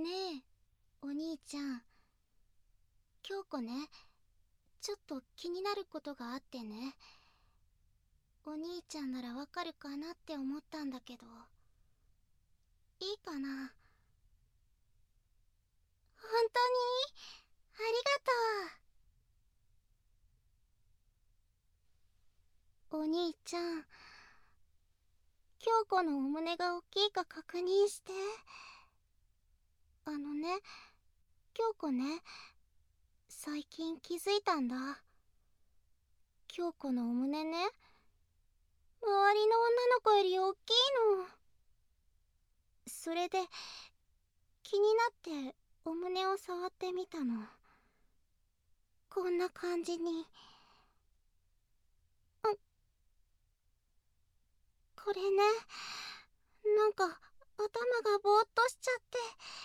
ねえ、お兄ちゃん。京子ね、ちょっと気になることがあってね。お兄ちゃんならわかるかなって思ったんだけど、いいかな？本当に？ありがとう。お兄ちゃん、京子のお胸が大きいか確認して。ね、京子ね、最近気づいたんだ。京子のお胸ね、周りの女の子より大きいの。それで気になってお胸を触ってみたの。こんな感じに。これね、なんか頭がぼーっとしちゃって。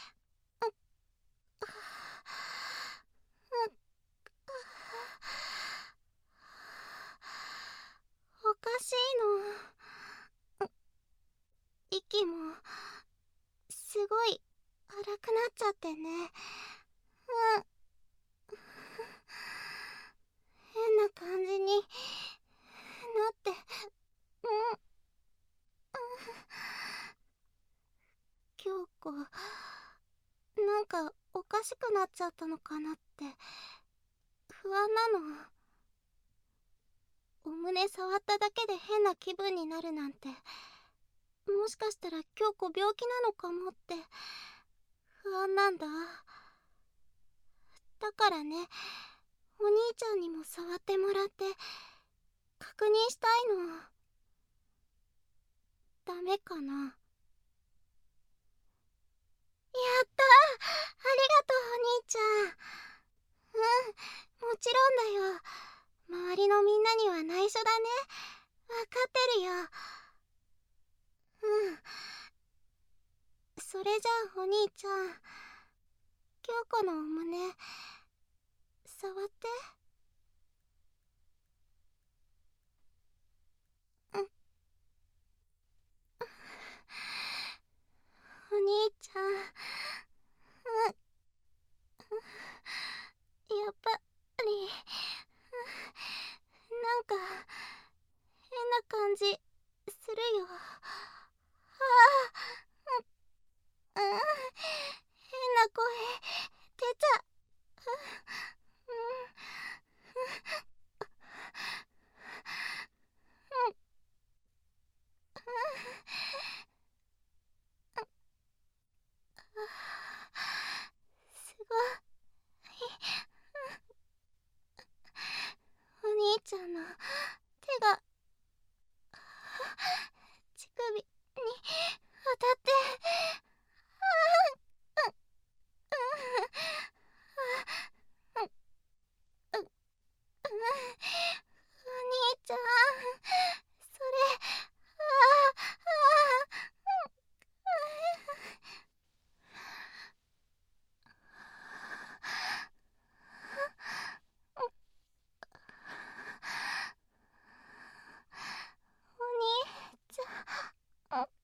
おかしいの。息もすごい荒くなっちゃってね。変な感じになって。京子、なんかおかしくなっちゃったのかなって不安なの。お胸触っただけで変な気分になるなんて、もしかしたら京子病気なのかもって不安なんだ。だからね、お兄ちゃんにも触ってもらって確認したいの。ダメかな？やったー、ありがとうお兄ちゃん。もちろんだよ。周りのみんなには内緒だね。わかってるよ。それじゃあお兄ちゃん、京子のお胸触って。お兄ちゃん、やっぱりなんか変な感じするよ。変な声出ちゃすごい。お兄ちゃんの手が乳首に当たって。お兄ちゃん、それ、お兄ちゃん。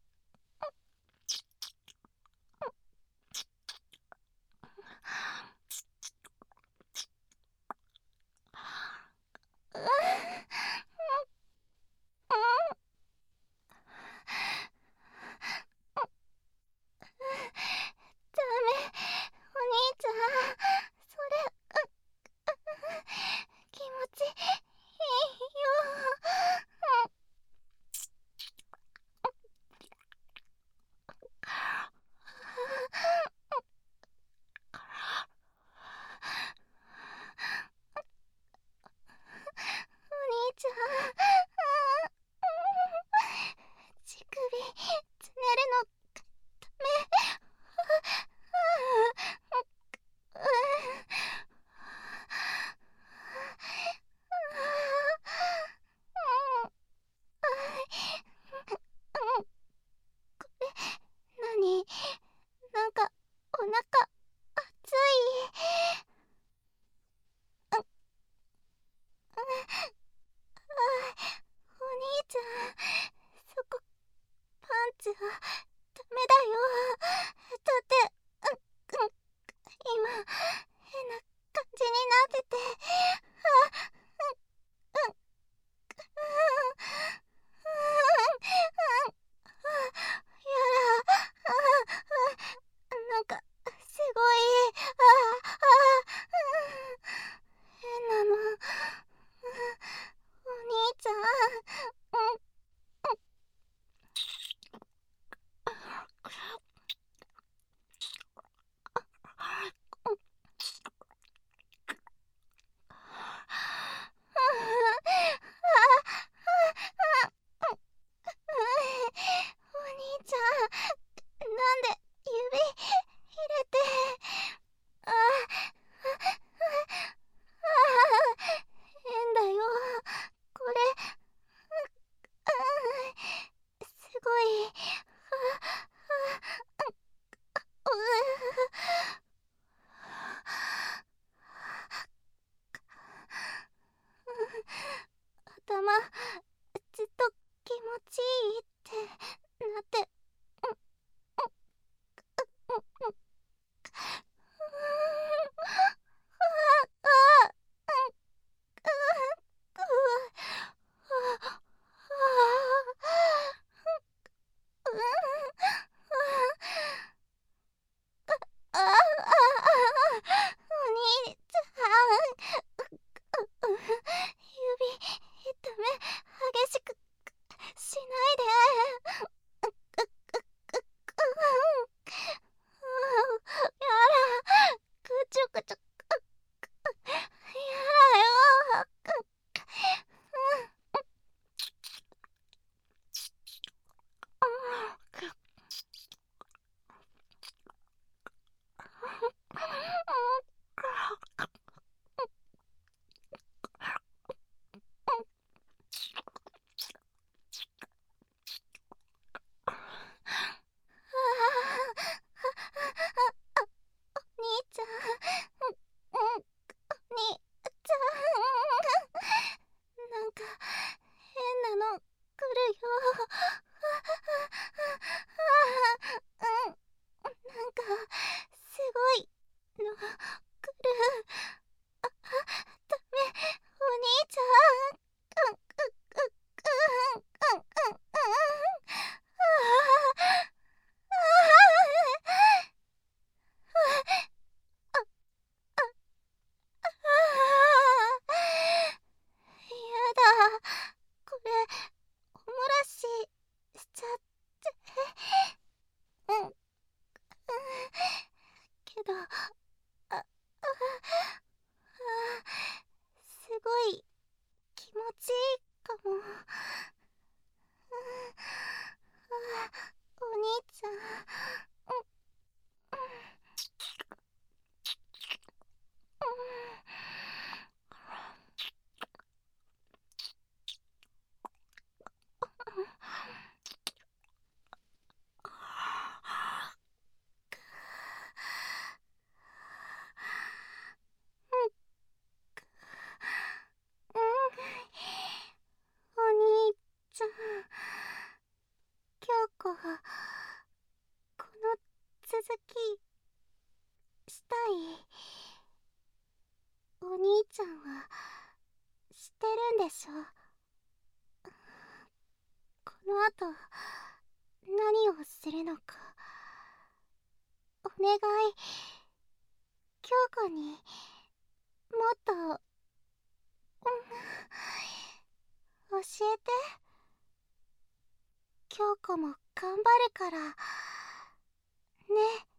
ダメ、お兄ちゃん、それ、気持ちいいよ。お兄ちゃん、乳首つねるのダメ。なに、なんかお腹熱い。お兄ちゃん、そこパンツはダメだよ。だってなんで指入れて。ああ変だよこれ。すごい。頭ずっと気持ちいいってなって。お兄ちゃん、指痛め激しくしないで。やら、ぐちゅぐちゅ、やだよ。兄ちゃん、兄ちゃん、なんか変なの来るよ。なんかすごいの来る。ダメ、お兄ちゃん。やだ、これおもらしちゃって。けどすごい気持ちいいかも。お兄ちゃん。お兄ちゃん、京子、この続きしたい？お兄ちゃんは知ってるんでしょ？この後何をするのか。お願い、京子にもっと、教えて。京子も頑張るからね。